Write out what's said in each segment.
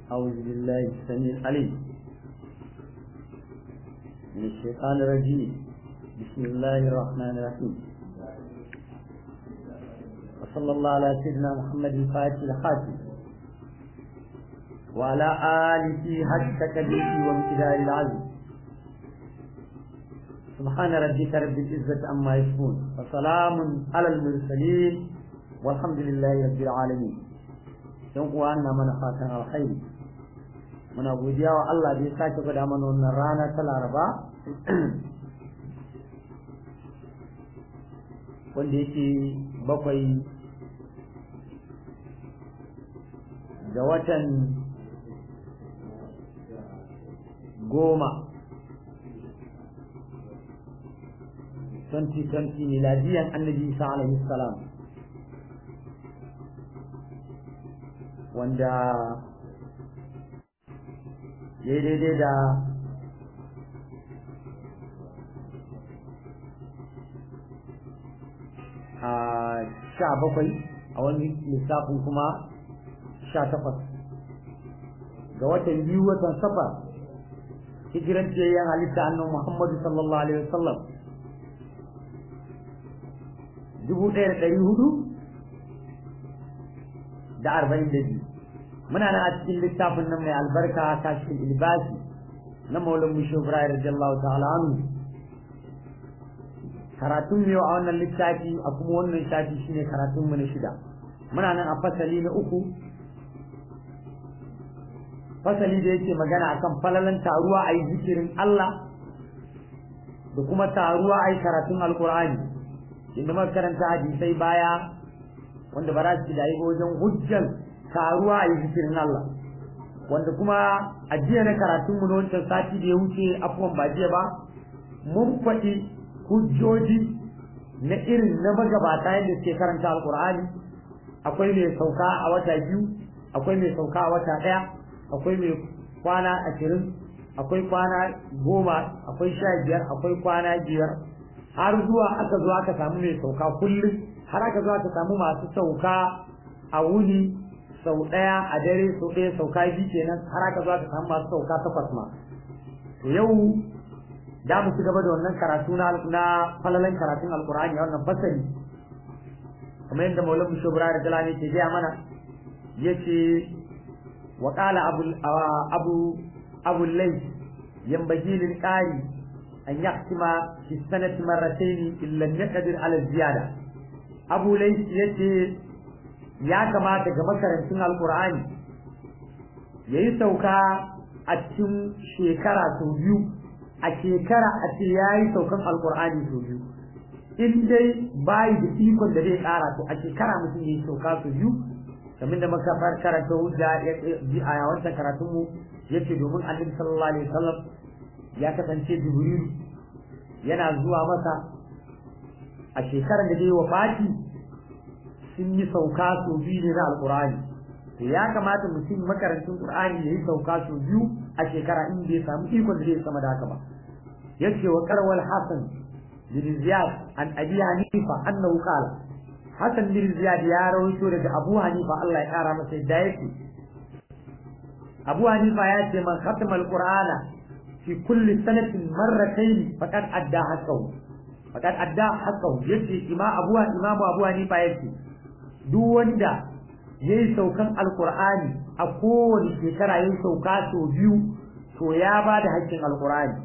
أعوذ بالله السميع العليم من الشيطان الرجيم. بسم الله الرحمن الرحيم. وصلى الله على سيدنا محمد الفاتح الخاتم وعلى آله حق قدره وامتداد العزم. سبحان ربك رب العزة عما يصفون وسلام على المرسلين والحمد لله رب العالمين. yan uwa na mana fatan alkhairi, muna godiya wa Allah da ya sake gwada mana wannan rana ta Laraba wanda yake 7 ga watan 2020 miladiyan annabi Isa alaihi salam, wanda ya daidai da a 17 a wani lissafin kuma 18 ga watan 2 watan Safar, hijiran ciyayyen halitta annabi Muhammadu sallallahu alaihi wasallam 1442. muna nan a cikin littafin nan mai albarka kashful ilbasi na maulan mushe ibrahim radiyallahu ta'ala anhu. karatun yau a wannan littafi a kuma wannan shafi shine karatun mu na 6. muna nan a fasali na 3, fasali da yake magana akan falalan taruwa ayi zikirin Allah da kuma taruwa ayi karatun alqur'ani, inda muka karanta hadisai baya wanda ba za su da yi wajen hujjar taruwa a yi zikirin Allah, wanda kuma a jiya na karatunmu na wancan sati da ya wuce, afuwan ba jiya ba, mun faɗi hujjoji na irin na magabata yadda suke karanta alkur'ani. akwai mai sauka a wata 2, akwai mai sauka a wata 1, akwai mai kwana 20, akwai kwana 10, akwai 15, akwai kwana 5, har zuwa aka zo aka samu mai sauka kullum, har aka zo aka samu masu sauka a wuni sau 1 a dare, sau 1 sauka 2 kenan, har aka zo aka samu masu sauka 8 ma. to yau da mu ci gaba da wannan karatu na falalan karatun alkur'ani a wannan fasali, kamar yadda maulana shubra da jalani ke gaya mana, yace wa qala abu layth yanbaghi lil qari an yahtima fi sanati marratayn illa yaqdir ala ziyada. abu layth yace ya kamata ga makarantun alkur'ani yayi sauka a cikin shekara sau 2, a shekara a ce yayi saukan alkur'ani sau 2, in dai bai da ikon da zai kara, to a shekara mutum yayi sauka sau 2, kamar da muka fara karanta hujja a wancan karatun mu, yace domin annabi sallallahu alaihi wasallam ya kasance Jibril yana zuwa masa a shekarar da zai wafati, sun yi sauka sau 2 ne na alkur'ani. to ya kamata mutum makarantun qur'ani yayi sauka sau 2 a shekara, in bai samu ikon da zai sama da haka ba. yace wa qarwal hasan bin ziyad an abi hanifa annahu qala, hasan bin ziyad ya rawaito daga abu hanifa Allah ya kara masa yadda yake, abu hanifa ya ce man khatama alqur'ana fi kulli sanatin marratayn faqad adda haqqahu. yace imamu abu hanifa yace duk wanda yayi saukan alqur'ani a kowace shekara yayi sauka sau 2, to ya bada haƙƙin alqur'ani.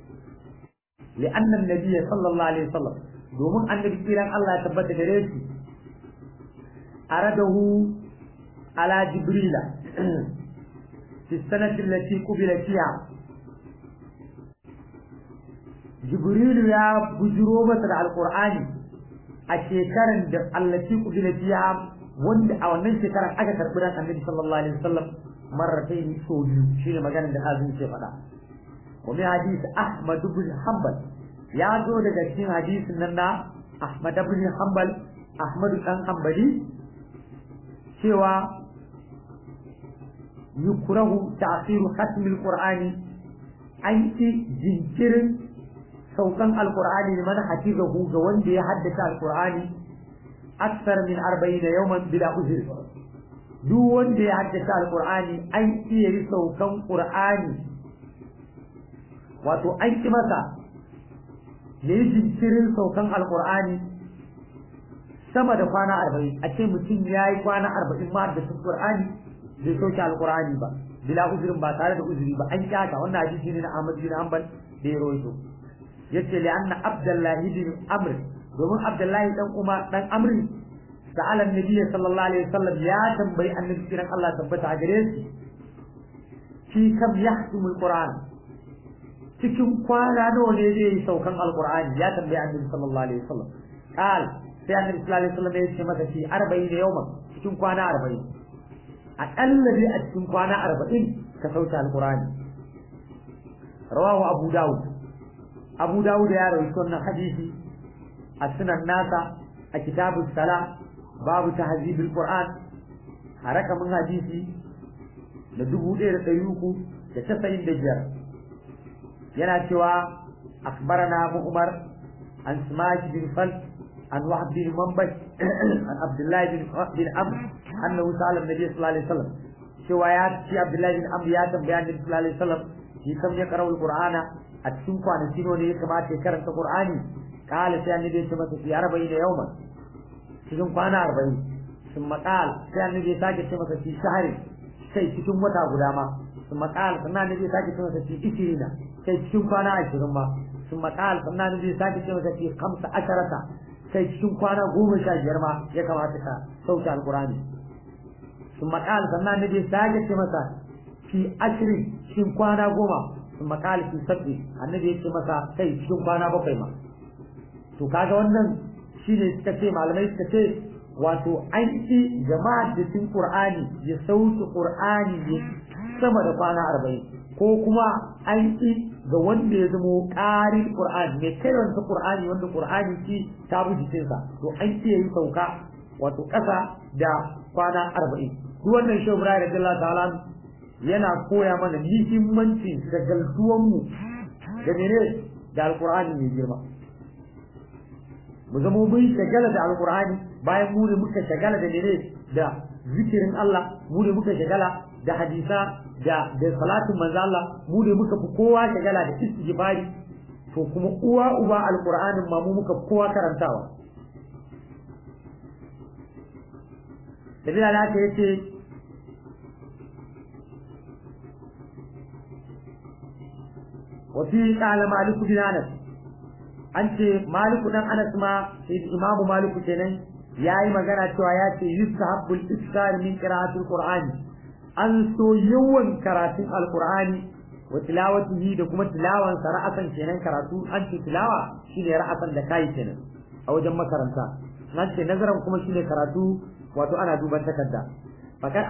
li'anna an-nabiy sallallahu alaihi wasallam, domin annabi kiran Allah ya tabbata gare shi, aradahu ala jibrila fi sanati allati qubila fiha, jibril ya bujuro masa da alqur'ani a shekaran da allati qubila fiha, wanda a wannan shekarar aka karbi ran annabi sallallahu alaihi wasallam marratayn sau 2, shine maganar da azumi ke faɗa. wa min hadith Ahmad ibn Hanbal, ya zo daga cikin hadisin nan na Ahmad ibn Hanbal, Ahmad dan Hanbali, cewa yukrahu ta'khiru khatm al-Qur'ani, an ci jinkirin saukan alqur'ani liman hafizahu ga wanda ya haddace alqur'ani aksar min 40 yawman bila uzr, duk wanda ya haddace alqur'ani an iya yi saukan qur'ani wato an ki masa yayi jinkirin saukan alqur'ani sama da kwana 40 a ce mutum yayi kwana 40 ma da qur'ani bai sauke alqur'ani ba bila uzurin ba tare da uzuri ba an kyaka wannan hadisi ne na Ahmad bin Hanbal da ya rawaito yace li anna Abdullahi bin Amr domin Abdullahi dan Umar dan Amr sa'ala annabi sallallahu alaihi wasallam ya tambayi annabi kiran Allah tabbata a gare shi kam yahtimul Qur'an cikin kwana nawa ne zai yi saukan alqur'ani ya tambayi annabi sallallahu alaihi wasallam qal sai annabi sallallahu alaihi wasallam ya ce masa shi 40 yawman cikin kwana 40 aƙalla dai a cikin kwana 40 ka sauke alqur'ani rawahu Abu Dawud ya rawaito wannan hadisi a sunan nasa a kitabus sala babu tahzibul qur'an a rakamin hadisi da 1395 yana cewa akbarana Abu Umar an Smash bin Fal an Wahb bin Manbaj an Abdullah bin Amr annahu sa'ala an-nabiy sallallahu alaihi wasallam cewa ya ci Abdullah bin Amr ya tambaya annabi sallallahu alaihi wasallam shi kam ya karanta Qur'ana a cikin kwanaki ne ya kamata ya karanta Qur'ani kala sai annabi ya ce masa fi 40 yawman cikin kwana 40 sun maqal sai annabi ya sake ce masa fi shahri sai cikin wata guda ma sun maqal sannan annabi ya sake ce masa fi 20 sai cikin kwana 20 ma sun maqal sannan annabi ya sake ce masa fi 15 sai cikin kwana 15 ma ya kamata ka sauke alqur'ani sun maqal sannan annabi ya sake ce masa fi 20 cikin kwana 10 sun maqal fi 7 annabi ya ce masa sai cikin kwana 7 ma to kaga wannan shine suka ce malamai suka ce wato an ki jama'a da cikin Qur'ani ya sauke Qur'ani ne sama da kwana 40 ko kuma an ki ga wanda ya zamo ƙarin Qur'ani mai karanta Qur'ani wanda Qur'ani ki ta buji sa to an ki yi sauka wato ƙasa da kwana 40 duk wannan Shehu Ibrahim radiyallahu ta'ala yana koya mana muhimmanci da galtuwan mu da ne da Al-Qur'ani mai girma mu zama mun shagala da alqur'ani bayan mu ne muka shagala da ne da zikirin Allah mu ne muka shagala da hadisa da salatin manzo Allah mu ne muka fi kowa shagala da istighfari to kuma uwa uba alqur'anin ma mu muka fi kowa karantawa sabila da haka yace wa fi qala malik bin Anas an ce Maliku dan Anas ma sai Imamu Maliku kenan yayi magana cewa ya ce yusahabbul ikthar min qira'atil qur'ani an so yawan karatun alqur'ani wa tilawatihi da kuma tilawan sa ra'asan kenan karatu an ce tilawa shine ra'asan da kai kenan a wajen makaranta an ce nazaran kuma shine karatu wato ana duban takarda fakar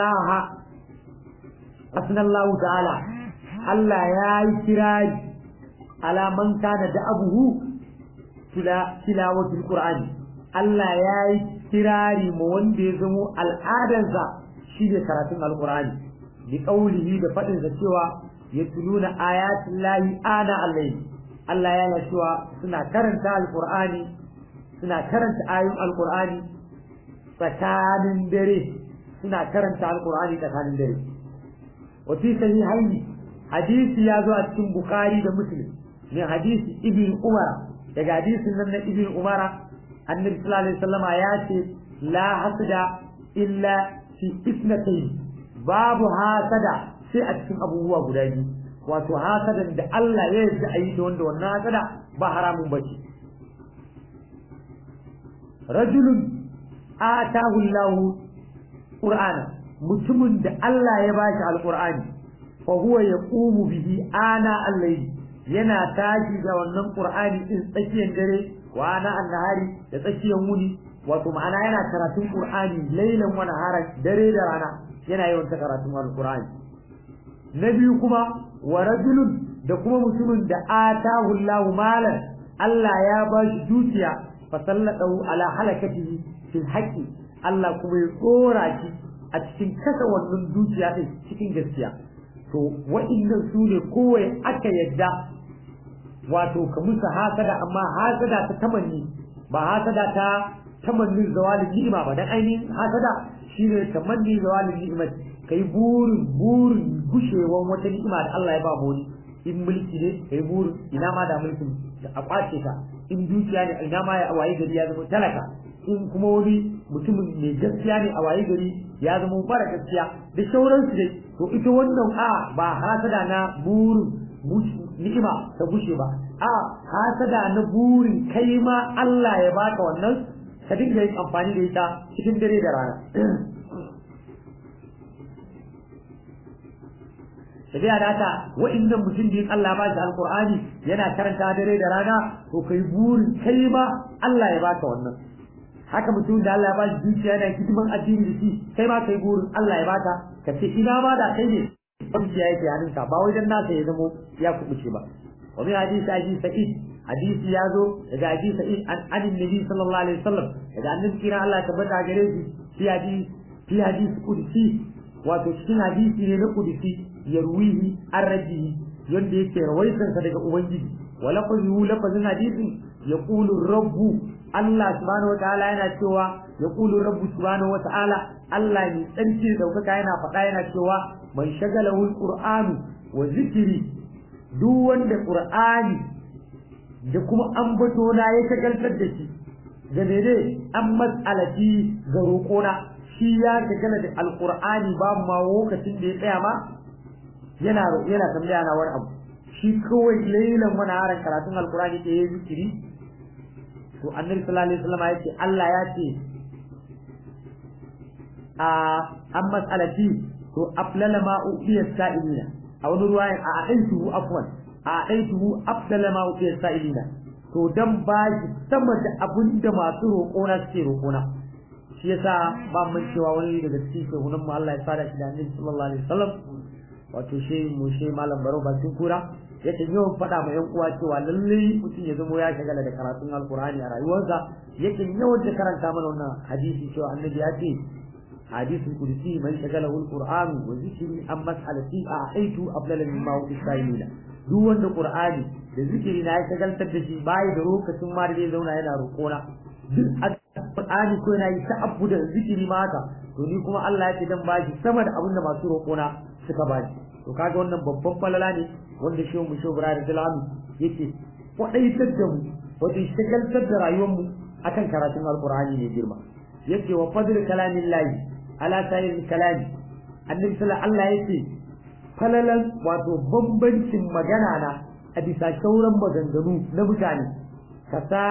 asnallahu ta'ala Allah ya yi kirari ala man kana da abuhu tilawatul qur'ani Allah yayi kirari ma wanda ya zamo al'adansa shine karatun alqur'ani bi qawlihi da fadin sa cewa yatluna ayatul lahi ana alayhi Allah yana cewa suna karanta alqur'ani suna karanta ayoyin alqur'ani tsakanin dare suna karanta alqur'ani tsakanin dare wa fi sahihaini hadisi ya zo a cikin bukhari da muslim min hadisi ibn umar daga hadisin nan na ibn umara annabi sallallahu alaihi wasallam ya ce la hasada illa fi isnatayn babu hasada sai a cikin abubuwa guda biyu wato hasadan da Allah ya yarda a yi ta wanda wannan hasada ba haramun bace rajulun atahu Allahu qur'ana mutumin da Allah ya bashi alqur'ani fa huwa yaqumu bihi ana al-layl yana tashi da wannan qur'ani din tsakiyar dare wa ana an-nahari da tsakiyar wuni wato ma'ana yana karatun qur'ani laylan wa naharan dare da rana yana yawan karatun al-qur'ani na biyu kuma wa rajulun da kuma mutumin da atahu Allahu malan Allah ya bashi dukiya fa sallatu ala halakatihi fil haqqi Allah kuma ya tsora shi a cikin kasa wannan dukiya din cikin gaskiya to wa'annan su ne kowai aka yadda wato ka musu hasada amma hasada ta tamanni ba hasada ta tamannin zawalin ni'ima ba dan ainihin hasada shine tamanni zawalin ni'ima kai burin gushewan wata ni'ima da Allah ya ba mu wani in mulki ne kai burin ina ma da mulkin a kwace ka in dukiya ne ina ma ya waye gari ya zama talaka in kuma wani mutumin mai gaskiya ne a waye gari ya zama mara gaskiya da sauransu dai to ita wannan ba hasada na burin ni'ima ta gushe ba hasada na burin kai ma Allah ya baka wannan ka dinga yin amfani da ita cikin dare da rana tabiya da ta wa'annan mutum da Allah ba shi alqur'ani yana karanta dare da rana to kai burin kai ma Allah ya baka wannan haka mutum da Allah ya ba shi dukiya yana hidiman addini da shi kai ma kai burin Allah ya baka ka ce ina ma da kai ne dukiya yake hannunka ba wajen nasa ya zamo ya kubuce ba wa bi hadisi abi sa'id hadisi ya zo daga abi sa'id an annabi sallallahu alaihi wasallam daga annabi kira Allah tabbata gare shi fi hadisi qudsi wato cikin hadisi ne na qudsi yarwihi arraji yanda yake rawaitansa daga ubangiji wa lafazin hadisin yaqulu rabbu Allah subhanahu wataala yana cewa yaqulu rabbu subhanahu wataala Allah ne tsarki daukaka yana faɗa yana cewa man shagalahu alqur'anu wa zikri duk wanda qur'ani da kuma ambato na ya shagaltar da shi ga dai an mas'alati ga roƙona shi ya shagala da alqur'ani babu ma lokacin da ya tsaya ma yana tambaya na wani abu shi kawai lailan wani haran karatun alqur'ani ke yi zikiri to annabi sallallahu alaihi wasallam ya ce Allah ya ce an mas'alati to aflala ma uqiya sa'ilina a wani ruwayan a aituhu aflala ma uqiya sa'ilina to dan ba shi sama da abin da masu roƙona suke roƙona shi yasa ba mun cewa wani daga cikin shehunan mu Allah ya fara shi da annabi sallallahu alaihi wasallam wato shi malam baro bakin kura yake yawan faɗa ma yan uwa cewa lalle mutum ya zama ya shagala da karatun alqur'ani a rayuwarsa yake yawan da karanta mana wannan hadisi cewa annabi ya ce hadisul qudsi man shagala alqur'an wa zikri am mas'alati a'aitu afdala mimma usailina duk wanda qur'ani da zikiri na ya shagaltar da shi bai da lokacin ma da zai zauna yana roƙona duk alqur'ani ko yana yi ta'abbu da zikiri ma haka to ni kuma Allah ya ce dan bashi sama da abin da masu roƙona suka bani to kaga wannan babban falala ne wanda shehu mu shehu Ibrahim Dalami yake kwadaitar da mu wajen shagaltar da rayuwar mu akan karatun alqur'ani ne girma yake wa fadl kalamillahi ala sayyid kalami annabi sallallahu Allah yake falalan wato bambancin magana na a bisa sauran maganganu na mutane ka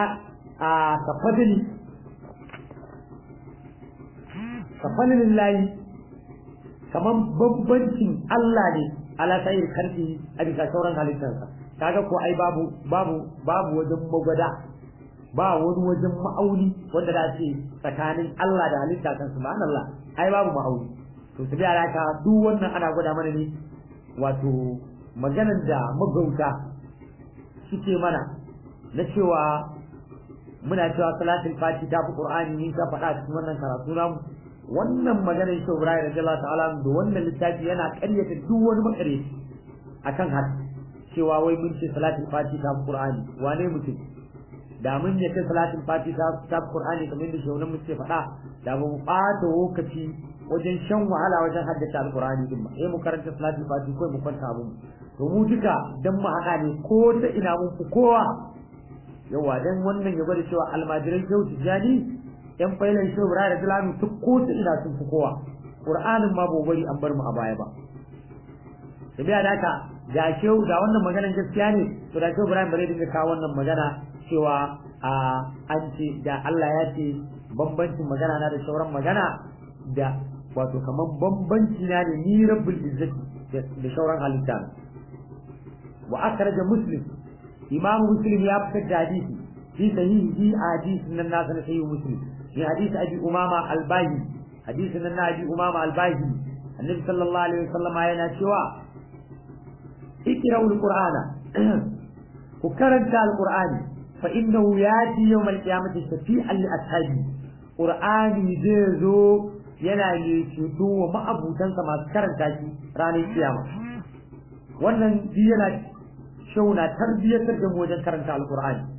fadlin lahi kaman bambancin Allah ne ala sayyid kalbi a bisa sauran halittarsa kaga ko ai babu wajen magwada ba wani wajen ma'auni wanda da ce tsakanin Allah da halitta kan subhanallah ai babu ma'auni to su biya ka duk wannan ana gwada mana ne wato maganar da magauta suke mana na cewa muna cewa salatul fati ta fi qur'ani ni ka faɗa cikin wannan karatu namu wannan maganar shi Ibrahim radiyallahu ta'ala da wannan littafi yana ƙaryata duk wani makare akan haka cewa wai mun ce salatul fati ta fi qur'ani wane mutum da mun yake salatin fati ta Qur'ani kamar da shaunan muke faɗa da ba mu ɓata lokaci wajen shan wahala wajen haddace Al-Qur'ani din ba mu karanta salatin fati ko mu kwanta abun to mu duka dan mu haɗa ne ko ta ina mun fi kowa yawa dan wannan ya gwada cewa almajiran shehu tijani yan failan shehu Ibrahim da Islamu duk ko ta ina sun fi kowa Qur'anin ma bai bari an bar mu a baya ba sai da haka ga shehu da wannan maganar gaskiya ne to da shehu Ibrahim bare dinga kawo wannan magana cewa an ce da Allah ya ce bambancin magana na da sauran magana da wato kaman bambanci na ne ni rabbul izzati da sauran halitta wa akhraja muslim imamu muslim ya fitar da hadisi fi sahihi hadisi nan na sanar sahihi muslim fi hadisi abi umama al-bahi hadisi nan na abi umama al-bahi annabi sallallahu alaihi wasallam yana cewa ikra'ul qur'ana ku karanta al-qur'ani فإنه يأتي يوم القيامة شفيعا لأصحابه قرآني زيزو ينالي شدو وما أبو تنسى ما سكرن تاكي راني القيامة wannan yana shauna tarbiyyar da mu wajen karanta alqur'ani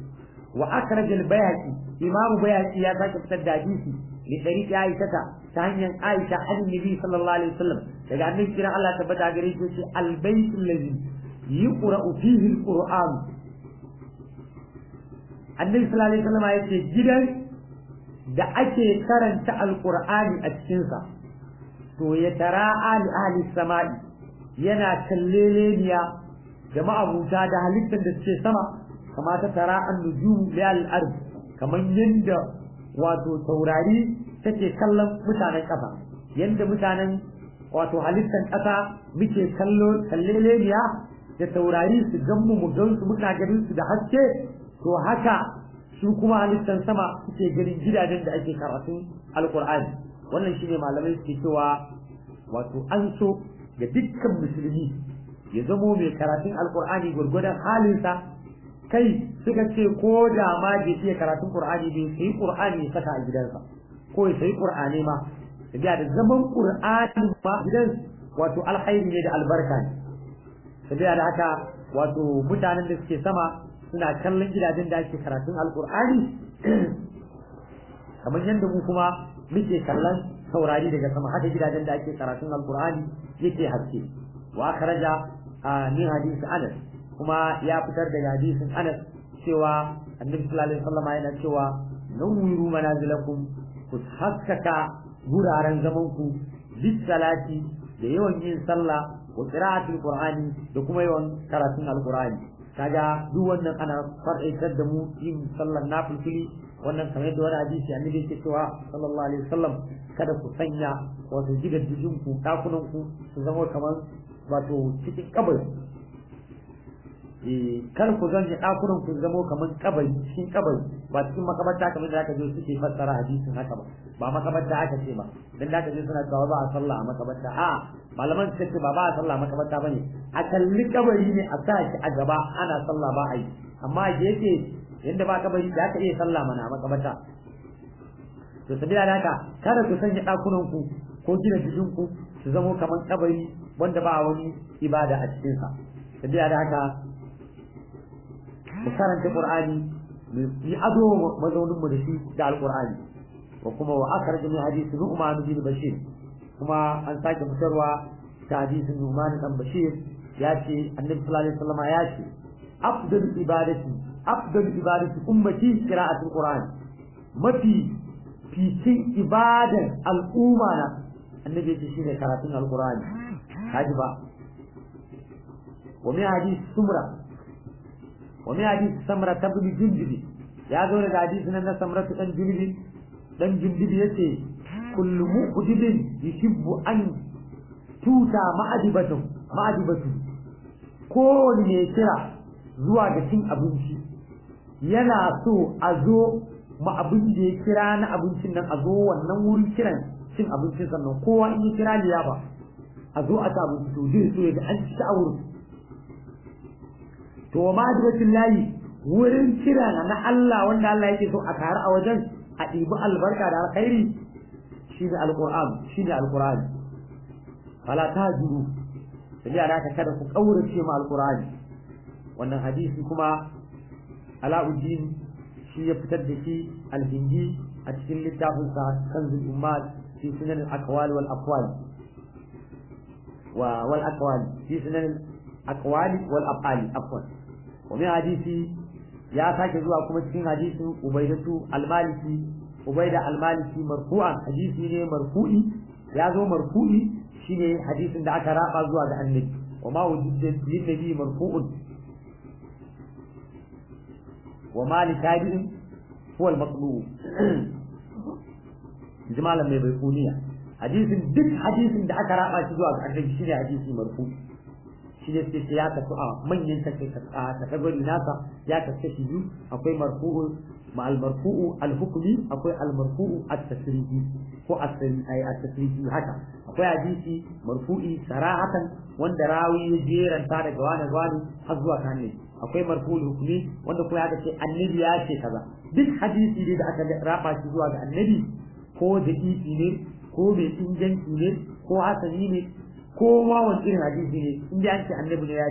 wa akhraj al-bayhaqi imamu bayhaqi ya sake fitar da hadisi li tariqi aisha ta hanyar aisha annabi sallallahu alaihi wasallam daga annabi kiran Allah tabbata gare shi ce al-bayt allazi yuqra'u fihi al-qur'an annabi sallallahu alaihi wasallam yace gidan da ake karanta al-qur'ani a cikin sa to ya tara ahli samai yana kalleleniya da ma'abuta da halittar da suke sama kama ta tara an-nujum lil ard kaman yanda wato taurari take kallon mutanen ƙasa yanda mutanen wato halittar ƙasa muke kalleleniya da taurari su ganmu mu gansu muna ganin su da haske to haka su kuma halittar sama suke ganin gidajen da ake karatun alkur'ani wannan shine malamai suke cewa wato an so ga dukkan musulmi ya zamo mai karatun alkur'ani gwargwadon halinsa kai suka ce ko da ma bai iya karatun qur'ani bai sai qur'ani ya saka a gidansa ko ya sai qur'ani ma da zaman qur'ani ba gidan wato alkhairi ne da albarka ne saboda da haka wato mutanen da suke sama suna kallon gidajen da ake karatun alkur'ani kamar yadda mu kuma muke kallon saurari daga sama haka gidajen da ake karatun alkur'ani yake haske wa akhraja min hadisi Anas kuma ya fitar da hadisin Anas cewa Annabi sallallahu alaihi wasallam yana cewa nawwiru manazilakum ku haskaka guraren zaman ku bis salati da yawan yin sallah wa qira'atul qur'ani da kuma yawan karatun alqur'ani kaga duk wannan ana faraitar da mu yin sallar nafili wannan kamar da wani hadisi Annabi yake cewa sallallahu alaihi wasallam kada ku sanya wato gidajen ku dakunan ku su zama kamar wato cikin kabari kar ku zanje dakunan ku zamo kaman kabari cikin kabari ba cikin makabarta kamar da aka je suke fassara hadisin haka ba makabarta aka ce ba dan da aka je suna cewa ba a sallah a makabarta a malaman suka ce ba a sallah a makabarta bane a kalli kabari ne a sa shi a gaba ana sallah ba a yi amma yake yanda ba kabari da aka iya sallah mana a makabarta to sabila da haka kada ku sanya dakunan ku ko gina jikin ku su zamo kaman kabari wanda ba wani ibada a cikin sa sabila da haka mu karanta Qur'ani mu yi ado mazaunin mu da shi da Al-Qur'ani wa kuma wa akhraj min hadith Nu'man bin Bashir kuma an sake fitarwa ta hadisin Nu'man bin Bashir ya ce Annabi sallallahu alaihi wasallam ya ce afdal ibadati ummati qira'atul Qur'an mafi fitin ibadan al'umma na Annabi ya ce shine karatun Al-Qur'ani haji ba wa min hadith Sumra ومن حديث سمرة بن جندب يا زول الحديث أن سمرة بن جندب يتي كل مقدب يحب أن توتا معدبته كل يكرا zuwa ga cin abinci yana so a zo ma abin da ya kira na abincin nan a zo wannan wurin kiran cin abincin sannan kowa in ya kira liyafa a zo a ta abinci to zai so ya ga an ci a wurin to ma adbatin layi wurin kira na Allah wanda Allah yake so a tare a wajen a ɗibi albarka da alkhairi shine alqur'ani fala tajiru sai da ka kada ku kaurace ma alqur'ani wannan hadisi kuma Alauddin shi ya fitar da shi al-Hindi a cikin littafin sa Kanzul Ummat fi sunan al-aqwal wal aqwal wal aqwal fi sunan al-aqwal wal af'al afwan ومن حديثي يا ساكي زوا كما cikin hadisin Ubaydatu al-Maliki Ubayda al-Maliki marfu'an hadisi ne marfu'i ya zo marfu'i shine hadisin da aka raba zuwa ga Annabi وما وجد للنبي مرفوع وما لتابع هو المطلوب جمالا mai baikuniya duk hadisin da aka raba shi zuwa ga Annabi shine hadisi marfu'i shi ne sai ya tafi a manyan kategori nasa ya tafi shi biyu akwai marfu'u ma al-marfu'u al-hukmi akwai al-marfu'u at-tasrihi ko at-tasrihi haka akwai hadisi marfu'i sarahatan wanda rawi ya jeranta daga wani har zuwa kan ne akwai marfu'ul hukmi wanda kuma ya ce annabi ya ce kaza duk hadisi ne da aka raba shi zuwa ga annabi ko da ne ko mai inganci ne ko hasani ne ko ma wani irin hadisi ne in dai an ce annabi ne ya ce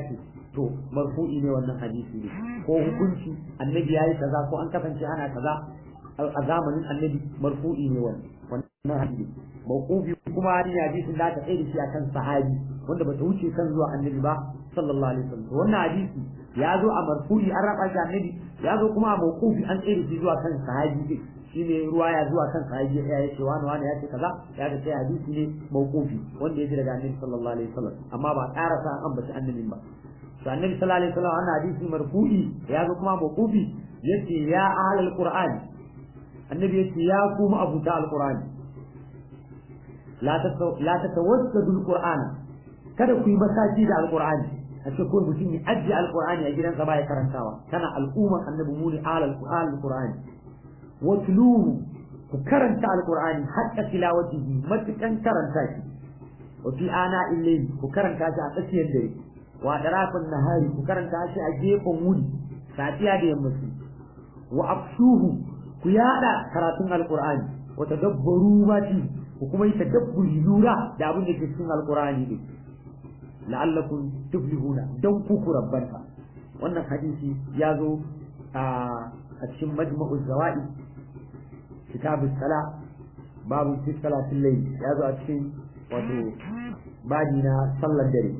to marfu'i ne wannan hadisi ne ko hukunci annabi yayi kaza ko an kasance ana kaza a zamanin annabi marfu'i ne wannan hadisi mawqufi kuma hadisin da aka tsaye da shi akan sahabi wanda bata wuce kan zuwa annabi ba sallallahu alaihi wasallam wannan hadisi ya zo a marfu'i an raba shi annabi ya zo kuma a mawqufi an tsaye da shi zuwa kan sahabi shine ruwaya zuwa kan sahabi ya ce wani ya ce kaza ya ga sai hadisi ne mawqufi wanda ya ji daga annabi sallallahu alaihi wasallam amma ba karasa an bace annabin ba to annabi sallallahu alaihi wasallam wannan hadisi marfu'i ya zo kuma mawqufi yace ya ahlul qur'an annabi yace ya kuma abuta alqur'ani la tatawassadu alqur'ana kada ku yi masaki da alqur'ani a ce ko mutum ya ajiye alqur'ani a gidansa ba ya karantawa kana al'umman annabi mu ne ahlul qur'ani watluhu ku karanta alqur'ani hatta tilawatihi matukan karanta shi wa fi ana ilayhi ku karanta shi a tsakiyar dare wa darafin nahari ku karanta shi a gefen wuri safiya da yammaci wa afshuhu ku yada karatun alqur'ani wa tadabbaru ma fi ku kuma yi tadabburi lura da abin da ke cikin alqur'ani din la'allakum tuflihuna dan ku rabbanta wannan hadisi ya zo a cikin majma'uz zawaid kitabus sala babu fi salatil layl ya zo a cikin wato babi na sallar dare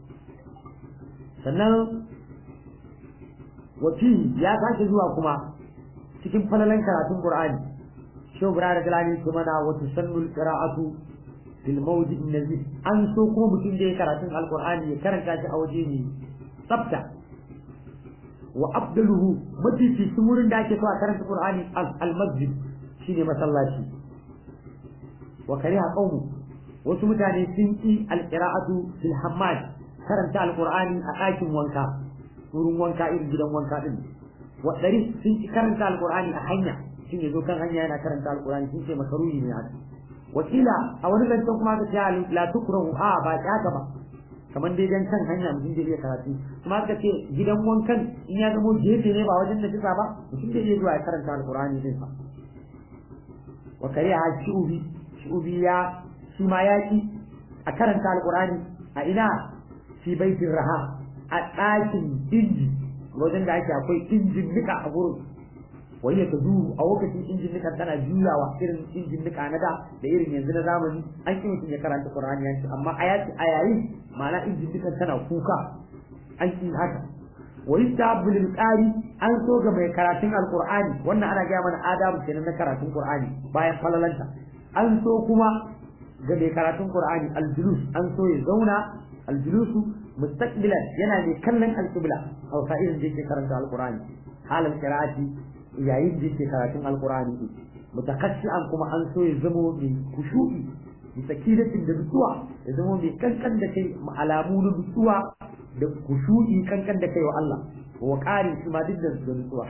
sannan wati ya sake zuwa kuma cikin falalan karatun qur'ani shehu ibrahim galani kuma na wata sannul qira'atu fil mawdi'in nazih an so kuma mutum da ya karatun alqur'ani ya karanta shi a waje ne tsafta wa afdaluhu mafi cikin wurin da ake so a karanta qur'ani al-masjid shine masallaci wa kariha qawmu wasu mutane sun ki al-qira'atu fil hammad karanta alqur'ani a ɗakin wanka wurin wanka irin gidan wanka din wa dari sun ki karanta alqur'ani a hanya shine zo kan hanya yana karanta alqur'ani sun ce makaruhi ne haka wakila a wani zancen kuma ka ce la tukrahu ba haka ba kamar dai dan kan hanya mutum da iya karatu kuma ka ce gidan wankan in ya zama gefe ne ba wajen da kisa ba mutum da iya zuwa ya karanta alqur'ani din sa wa kariha shu'ubi ya shi ma yaki a karanta alqur'ani a ina fi baitin raha a ɗakin inji wajen da ake akwai injin nika a gurin wai ta duhu a lokacin injin nika tana juyawa irin injin nika na da irin yanzu na zamani an ki mutum ya karanta qur'ani yanci amma a yayin ma'ana injin nika tana kuka an ki haka wai tabbul qari an so ga mai karatun alqur'ani wannan ana ga mana adabu kenan na karatun qur'ani bayan falalanta an so kuma ga mai karatun qur'ani aljulus an so ya zauna aljulusu mustaqbilan yana ne kallon alqibla aw sa'in da yake karanta alqur'ani halal qira'ati yayin da yake karatun alqur'ani mutakassi'an kuma an so ya zama mai kushu'i bi sakinatin da nutsuwa ya zama mai kankan da kai alamu na nutsuwa da kushu'i kankan da kai wa Allah wa qari shi ma duk da nutsuwa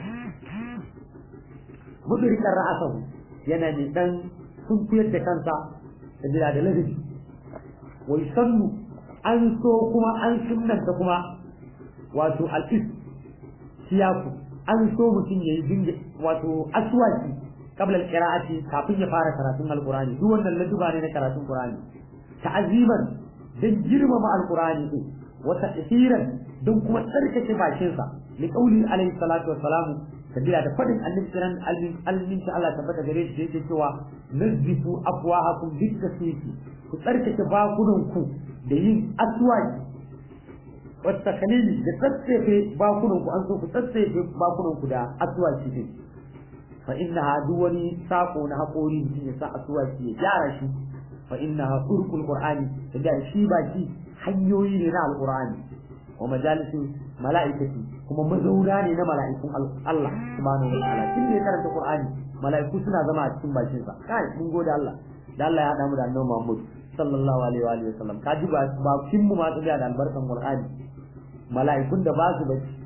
mudrikar ra'asahu yana ne dan sunkuyar da kansa da jira da ladabi wa yusannu an so kuma an sunnanta kuma wato al-is siyaku an so mutum yayi dinga wato aswaki qabla al-qira'ati kafin ya fara karatun al-qur'ani duk wannan laduba ne na karatun qur'ani ta'aziman dan girmama al-qur'ani din wa ta'thiran dan kuma tsarkake bakin sa li qawli alayhi salatu wassalam sabila da fadin annabi sallallahu alaihi wasallam Allah tabbata gare shi yake cewa nazifu afwahakum bit-tasfiqi ku tsarkake bakunan ku da yin aswaki wata kalili da tsatsefe bakunan ku an so ku tsatsefe bakunan ku da aswaki din fa innaha duwani sako na hakori mutum ya sa aswaki ya gyara shi fa innaha turqul qur'ani da shi baki hanyoyi ne na alqur'ani wa majalisu malaikati kuma mazauna ne na mala'ikun Allah subhanahu wa ta'ala kin ne karanta qur'ani mala'iku suna zama a cikin bakin sa kai mun gode Allah da Allah ya hada mu da annabi Muhammad sallallahu alaihi wa sallam kaji ba kin mu ma da albarkan qur'ani mala'ikun da ba su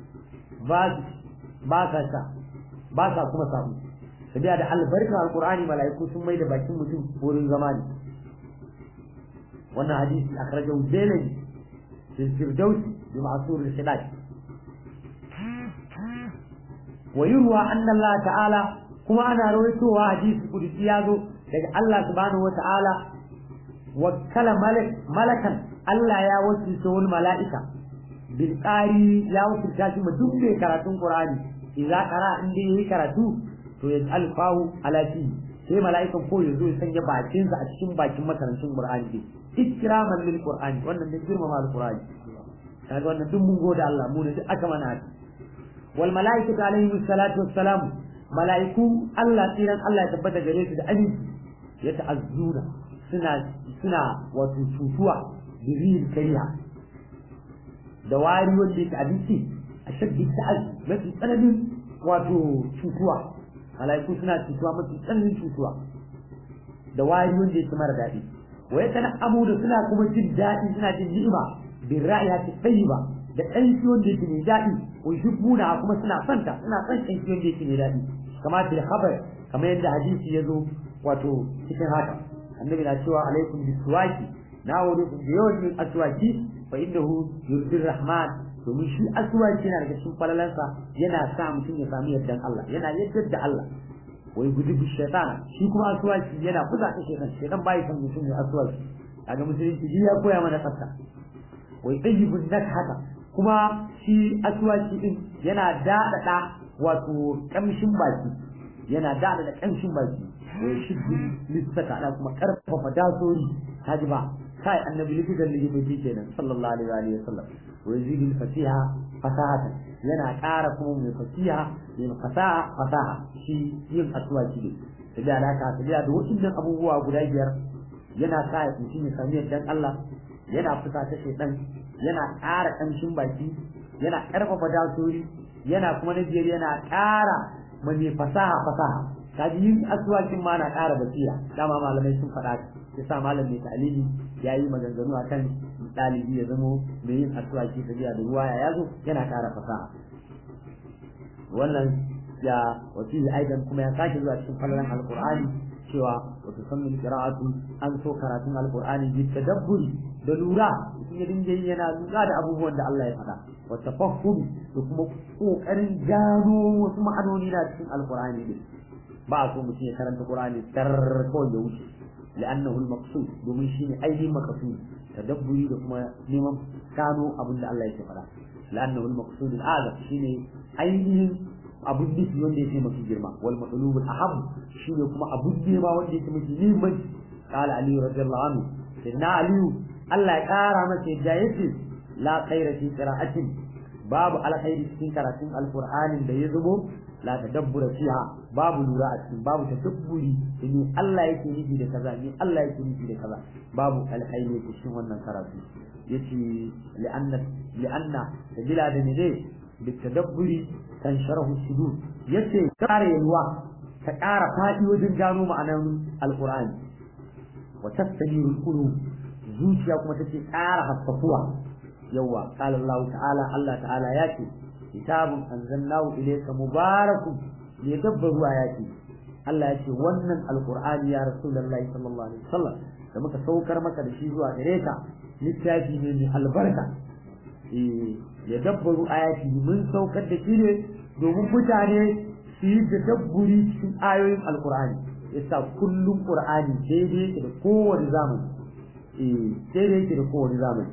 ba sa kuma samu sabiya da albarkan alqur'ani mala'iku sun mai da bakin mutum wurin zamani wannan hadisi akhrajahu Zailani fi Firdaus bi ma'sur al-Hidayah wa yurwa anna Allah ta'ala kuma ana rawaitowa hadisi kudusi yazo daga Allah subhanahu wa ta'ala wakkala malakan Allah ya wakilta wani mala'ika bil qari ya wakilta shi duk mai karatun qur'ani idza qara inda yayi karatu to ya alfahu ala fi sai mala'ikan ko ya zo ya sanya bakinsa a cikin bakin makarancin qur'ani din ikraman lil qur'ani wannan ne girmama al qur'ani kaga wannan duk mun gode Allah mu ne duk aka mana haka wal mala'ikatu alaihi salatu wassalam mala'iku Allah tsiran Allah ya tabbata gare su da aminci ya ta'azzuna suna wato cutuwa biril kariha da wari wanda yake abinci a shaddi ta'azzi mafi tsananin wato cutuwa malaiku suna cutuwa mafi tsananin cutuwa da wari wanda yake mara daɗi wa ya tana abu da suna kuma jin daɗi suna jin ni'ima bin ra'ayati tayyiba da ƙanshi wanda yake mai daɗi wa yuhibbuna kuma suna santa suna son ƙanshi wanda yake mai daɗi kamar da khabar kamar yadda hadisi ya zo wato cikin haka annabi na cewa alaikum biswaki na wuri ku da yawan yin aswaki fa innahu yurdir rahman domin shi aswaki yana daga cikin falalansa yana sa mutum ya sami yardan Allah yana yaddar da Allah wai gudu bi shaytan shi kuma aswaki yana kuza da shaytan bai san mutum ya aswaki kaga musulunci ya koya mana tsafta wai tayyibun haka kuma shi aswaki din yana dadada wato kamshin baki yana dadada kamshin baki wai shi lissaka da kuma karfafa dasori haji ba kai annabi likitan likitoci kenan sallallahu alaihi wa sallam wa yazidul fasiha fasahatan yana ƙara kuma mai fasiha mai fasaha shi yin aswaki ne da alaka da waɗannan abubuwa guda biyar yana sa mutum ya sami yardan Allah yana fusa ta shaytan yana ƙara ƙamshin baki yana ƙarfafa dasori yana kuma na biyar yana ƙara mai fasaha kaji yin aswakin ma na ƙara basira dama malamai sun faɗa yasa malam mai ta'alimi ya yi maganganu akan ɗalibi ya zamo mai yin aswaki tafiya da ruwa ya yazo yana ƙara fasaha wannan ya wasili aidan kuma ya sake zuwa cikin falalan alqur'ani cewa wato sannin qira'atu an so karatun alqur'ani bi tadabburi da lura mutum ya dinga yana lura da abubuwan da Allah ya faɗa wa tafakkur da kuma kokarin gano wasu ma'anoni na cikin alqur'ani ne ba so mutum ya karanta qur'ani tar ko ya wuce لأنه المقصود domin shine ainihin maqsud tadabburi da kuma neman gano abin da Allah yake faɗa لأنه المقصود الأعظم shine ainihin abun nufi wanda yake mafi girma wal matlub al ahab shine kuma abun nema wanda yake mafi muhimmanci qala ali radiyallahu anhu sayyidina ali Allah ya kara masa yadda yace la khayra fi qira'atin babu alkhairi cikin karatun alqur'anin da ya zubo la tadabbura fiha babu lura a cikin babu tadabburi ni Allah yake nufi da kaza ni Allah yake nufi da kaza babu alkhairi cikin wannan karatu yace li'anna bila da ne bitadabburi kan sharahu sudur yace kare yalwa ta kara fadi wajen gano ma'anan alqur'ani wa tastaniru alqulub zuciya kuma take kara haskafuwa yawa qala Allah ta'ala yake kitabun anzalnahu ilayka mubarakun liyadabbaru ayati Allah yace wannan alqur'ani ya rasulullahi sallallahu alaihi wasallam da muka saukar maka da shi zuwa gare ka littafi ne mai albarka yadabbaru ayati mun saukar da shi ne domin mutane su yi tadabburi cikin ayoyin alqur'ani yasa kullum qur'ani daidai yake da kowane zamani daidai yake da kowane zamani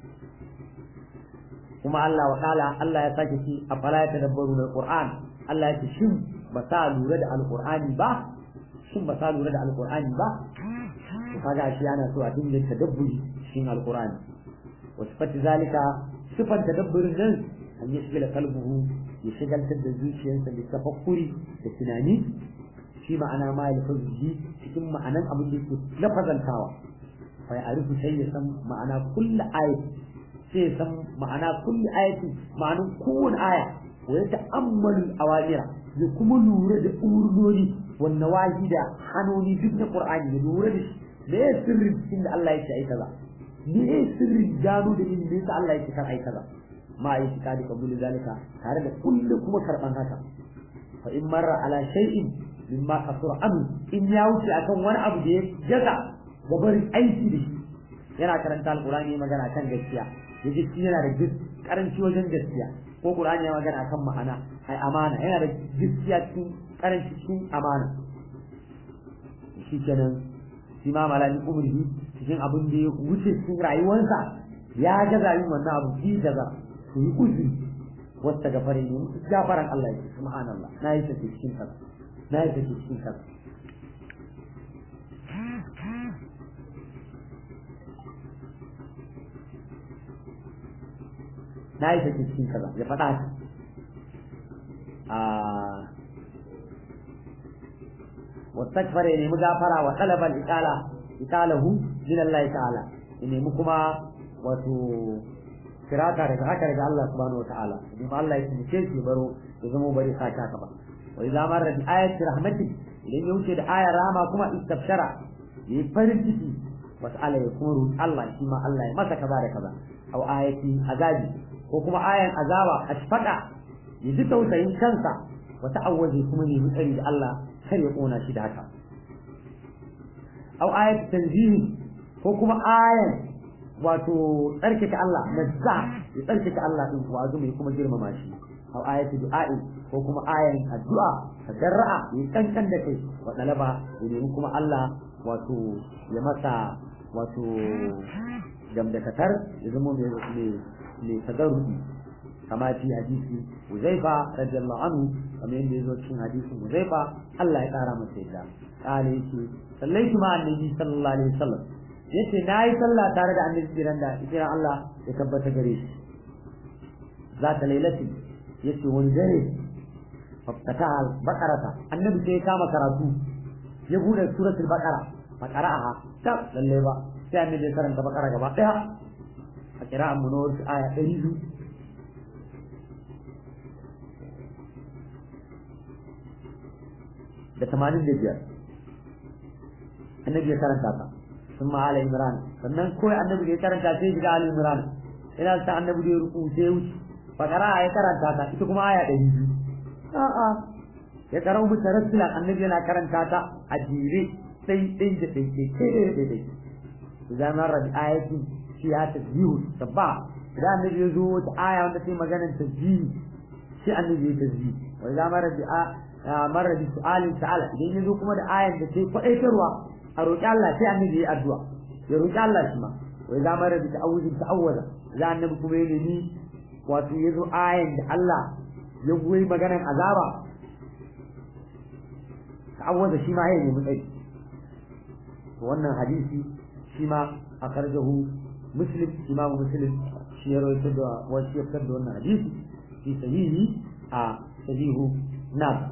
kuma Allah wa ta'ala Allah ya sake shi a fala ya tadabbaru da Qur'an Allah ya ce shin ba sa lura da alqur'ani ba shin ba sa lura da alqur'ani ba kaga shi ana so a dinga tadabburi cikin alqur'ani wa sifati zalika sifan tadabburin nan an yashgala qalbuhu ya shagaltar da zuciyarsa da tafakkuri da tunani shi ma'ana ma ya lafazi cikin ma'anan abin da yake lafazantawa fa ya arifu sai ya san ma'ana kullu ayat sai san ma'ana kulli ayati ma'anin kowane aya wa ya ta'ammalu awamira ya kuma lura da urdodi wan nawahi da hanoni duk na qur'ani ya lura da shi me ya sirri cikin da Allah yake ai kaza me ya sirri gano da inda yake Allah yake kan ai kaza ma yi tikadi kabul zalika tare da kullu kuma karban haka fa in marra ala shay'in mimma kasura an in ya wuce akan wani abu da ya jaza gabarin aiki da shi yana karanta alqur'ani magana kan gaskiya yaji shi yana da karanci wajen gaskiya ko Qur'ani ya magana akan ma'ana ai amana yana da gaskiya cikin karanci cikin amana shi kenan shi ma malami umri cikin abin da ya wuce cikin rayuwarsa ya ga yin wannan abu shi daga su yi uzuri wasta gafare ne gafaran Allah ya subhanallah na yi take cikin kaza na yi take cikin kaza na yi take cikin kaza ya faɗa ta واستغفر يعني مغفرة وطلب إقاله من الله تعالى إني مكما وتو فراكا رجعك رجع الله سبحانه وتعالى بما الله يسمكيش يبرو يزمو بري خاكا كبا وإذا مر بآية رحمته لأن يوجد آية رحمة كما استبشر يفرنتي وسأل يكون الله كما الله مسك كذا كذا أو آية عذابي وكما آية عذابا أشفقا يجتو سين كنسا وتعوذ كمني بأريد الله kar ya kona shi da haka au ayat tanzihi ko kuma ayan wato tsarkake Allah nazza ya tsarkake Allah din ko azumi kuma girmama shi au ayat du'a'i ko kuma ayan addu'a tadarra ya kankan da kai wa talaba ya kuma Allah wato ya masa wato gamdakatar ya zama mai tadarruki kama fi hadisi Uzaifa radiyallahu anhu kamar yadda yazo cikin hadisin Uzaifa Allah ya kara masa yadda kale yace sallaitu ma annabi sallallahu alaihi wasallam yace nayi sallah tare da annabi kiran Allah ya tabbata gare shi zata lailati yace wani dare faftata al-baqarata annabi sai ya kama karatu ya bude suratul baqara faqara'aha ta lalle ba sai annabi ya karanta baqara gaba daya a kira'an munawar aya 100 da 85 annabi ya karanta ta sun ma ala imran sannan kawai annabi ya karanta sai shiga ala imran ina ta annabi da ruku sai wuce fakara ya karanta ta ita kuma aya 200 a'a ya karau mu tarassula annabi yana karanta ta a jire sai dai da dai idan na rabi ayati shi ya tasbihu sabba idan annabi ya zo ta aya wanda sai maganar tasbihi shi annabi ya tasbihi wa idan ma rabi marar da su'alin ta'ala idan ya zo kuma da ayan da sai faɗaitarwa a roƙi Allah sai annabi ya addu'a ya roƙi Allah shi ma wai za marar da ta'awuzin ta'awwaza za annabi kuma ya nemi wato ya zo ayan da Allah ya goyi maganar azaba ta'awwaza shi ma ya nemi tsayi wannan hadisi shi ma a karjahu muslim imamu muslim shi ya rawaito da wasu ya fitar da wannan hadisi fi sahihi a sahihu na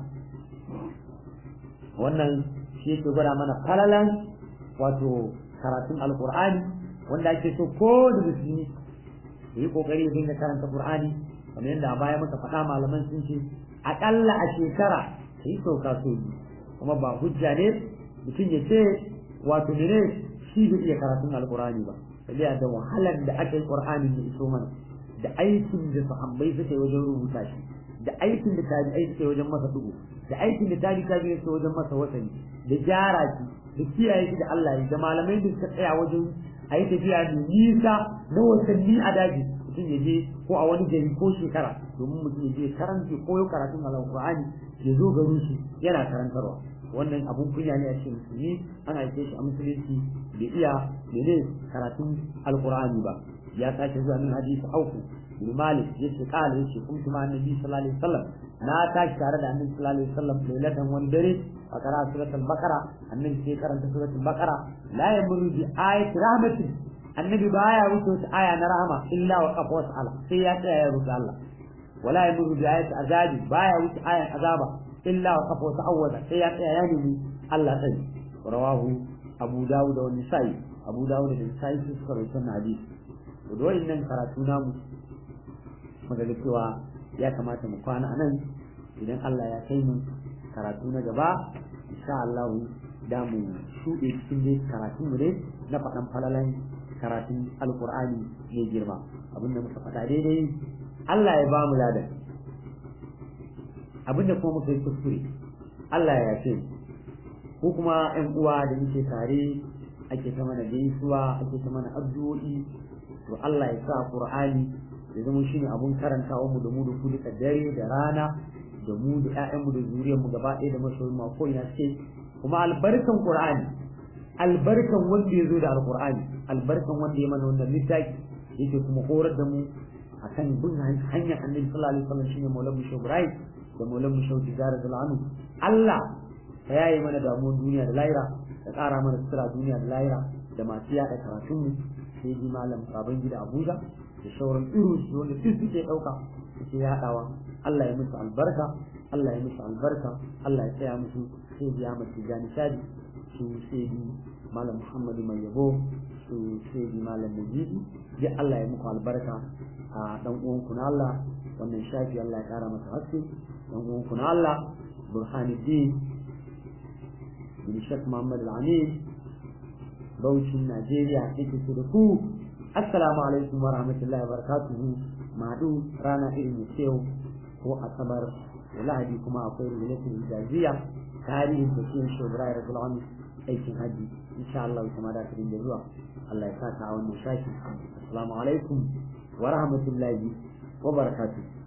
wannan shi yake gwada mana falalan wato karatun alqur'ani wanda ake so ko da musulmi yi kokari ya dinga karanta qur'ani kamar yadda a baya muka faɗa malaman sun ce akalla a shekara sai sauka so kuma ba hujja ne mutum ya ce wato ne shi bai iya karatun alqur'ani ba sai da wahalar da aka yi qur'ani da iso mana da aikin da sahabbai suka yi wajen rubuta shi da aikin da tabi'ai suke wajen masa dugu da aikin da tabi'ai suke wajen masa wasani da gyara shi da kiyaye shi da Allah da malamai da suka tsaya wajen ayi tafiya da nisa na wasanni a daji mutum ya je ko a wani gari ko shekara domin mutum ya je karanta koyo karatun alqur'ani ya zo garin shi yana karantarwa wannan abun kunya ne a cikin musulmi ana yake shi a musulunci bai iya ne karatun alqur'ani ba ya sake zuwa min hadisi auku bin Malik yace kala yace kuntu ma annabi sallallahu alaihi wasallam na tashi tare da annabi sallallahu alaihi wasallam lailatan wani dare a qara suratul baqara annabi sai karanta suratul baqara la yamuru bi ayati rahmatin annabi baya wuce aya na rahama illa wa qafa wasala sai ya tsaya ya rubuta Allah wala yamuru bi ayati azabi baya wuce ayan azaba illa wa qafa ta'awwada sai ya tsaya ya nemi Allah sai rawahu Abu Dawud da Nasa'i Abu Dawud da Nasa'i suka rawaito hadisi to nan karatu namu magaga cewa ya kamata mu kwana a nan idan Allah ya kai mu karatu na gaba insha Allah da mu shuɗe cikin dai karatun mu dai na faɗan falalan karatun alkur'ani mai girma abinda muka faɗa daidai Allah ya ba mu ladan abinda kuma muka yi kuskure Allah ya yafe ko kuma ƴan uwa da muke tare ake ta mana gaisuwa ake ta mana addu'o'i to Allah ya sa Qur'ani ya zama shine abun karantawa mu da mu da ku duka dare da rana da mu da ƴaƴan mu da zuriyar mu gaba ɗaya da masoyin mu ko ina ce kuma albarkan Qur'ani albarkan wanda ya zo da alqur'ani albarkan wanda ya mana wannan littafi yake kuma horar da mu akan bin hanyar annabi sallallahu alaihi wasallam shine Maulana Musho Ibrahim da Maulana Musho Tijara Zalanu Allah ka yaye mana damuwar duniya da lahira ka ƙara mana sutura duniya da lahira da masu yaɗa karatunmu sai ji malam baban gida Abuja da sauran irin su wanda duk suke ɗauka suke yaɗawa Allah ya musu albarka Allah ya musu albarka Allah ya tsaya musu sai ji Ahmad Tijani Shadi su sai ji malam Muhammadu Mai Yabo su sai ji malam Najidi ya Allah ya muku albarka a dan uwanku na Allah wannan shafi Allah ya ƙara masa haske dan uwanku na Allah Burhanuddin bin Sheikh Muhammad Al-Amin Bauchin Najeriya yake ce da ku assalamu alaikum wa rahmatullahi wa barakatuhu madu rana irin yau ko asabar da lahadi kuma akwai rulatin hijaziya tarihin da shi shobrai radiyallahu aikin haji insha Allah kuma da kirin da zuwa Allah ya saka a wannan shafi assalamu alaikum wa rahmatullahi wa barakatuh